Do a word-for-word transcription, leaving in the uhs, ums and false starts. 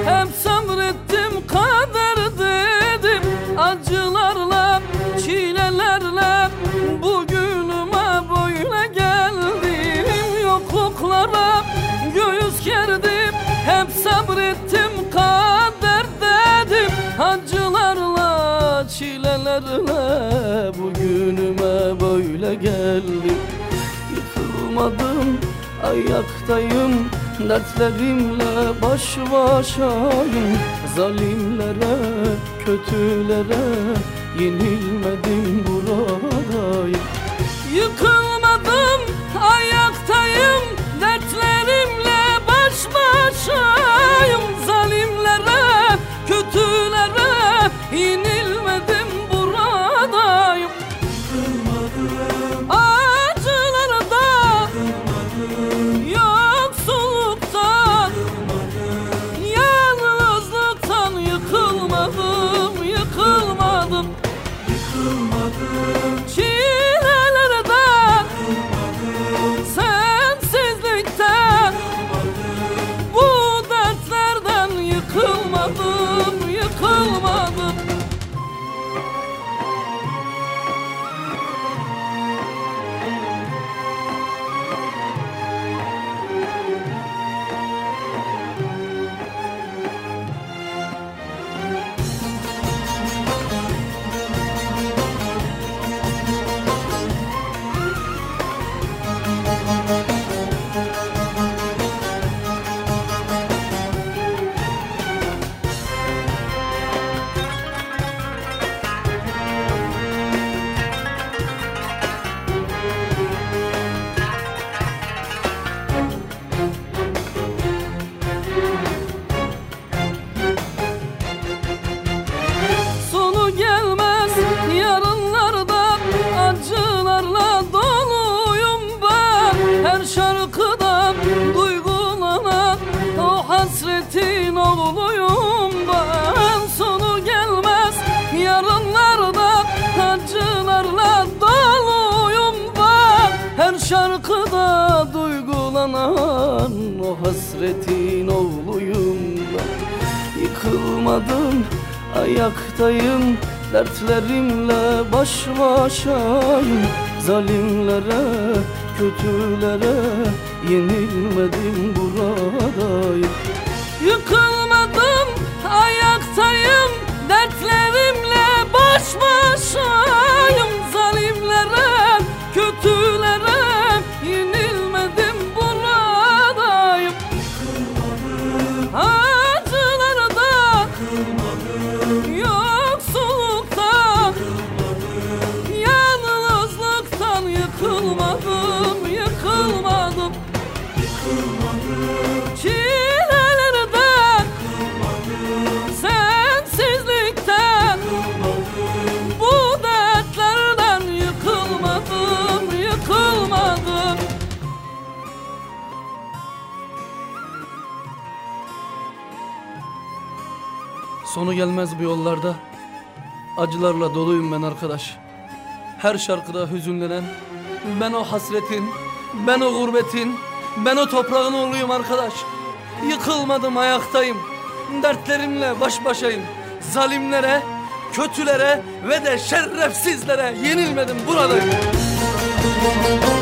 hep sabrettim, kader dedim. Acılarla, çilelerle bugünüme böyle geldim. Yokluklara göğüs gerdim, hep sabrettim, kader dedim. Acılarla, çilelerle bugünüme böyle geldim. Yıkılmadım, ayaktayım, dertlerimle baş başayım. Zalimlere, kötülere yenilmedim, buradayım. Yıkılmadım, ayaktayım, dertlerimle baş başayım. Zalimlere, kötülere yenilmedim, buradayım. Yıkılmadım, acılarda, yıkılmadım, yoksulluktan, yıkılmadım, yalnızlıktan yıkılmadım, yıkılmadım. yıkılmadım, Çilelerden, yıkılmadım, sensizlikten, yıkılmadım, bu dertlerden yıkılmadım, yıkılmadım. Sonu gelmez yarınlarda, acılarla doluyum ben. Her şarkıda duygulanan o hasretin oğluyum ben. Sonu gelmez yarınlarda, acılarla doluyum ben. Her şarkıda duygulanan o hasretin oğluyum ben. Yıkılmadım, ayaktayım, dertlerimle baş başayım. Zalimlere, kötülere yenilmedim, buradayım. Yıkılmadım, ayaktayım, dertlerimle baş başayım. Zalimlere, kötülere yenilmedim, buradayım. Acılarda, yoksulluktan, yalnızlıktan yıkılmadım, yıkılmadım. Çilelerden, sensizlikten, bu dertlerden yıkılmadım, yıkılmadım. Sonu gelmez bu yollarda, acılarla doluyum ben arkadaş. Her şarkıda hüzünlenen, ben o hasretin, ben o gurbetin, ben o toprağın oğluyum arkadaş. Yıkılmadım, ayaktayım, dertlerimle baş başayım. Zalimlere, kötülere ve de şerefsizlere yenilmedim, buradayım.